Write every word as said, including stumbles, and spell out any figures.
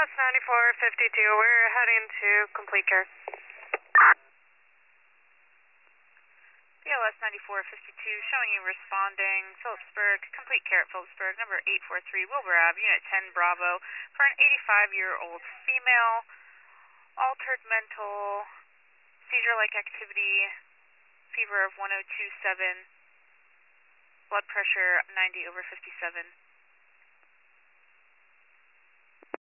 S ninety-four fifty-two, we're heading to complete care. B L S ninety-four fifty-two, showing you responding, Phillipsburg, complete care at Phillipsburg, number eight four three, Wilbur Ave, Unit ten Bravo, for an eighty-five-year-old female, altered mental, seizure-like activity, fever of one oh two seven, blood pressure ninety over fifty-seven.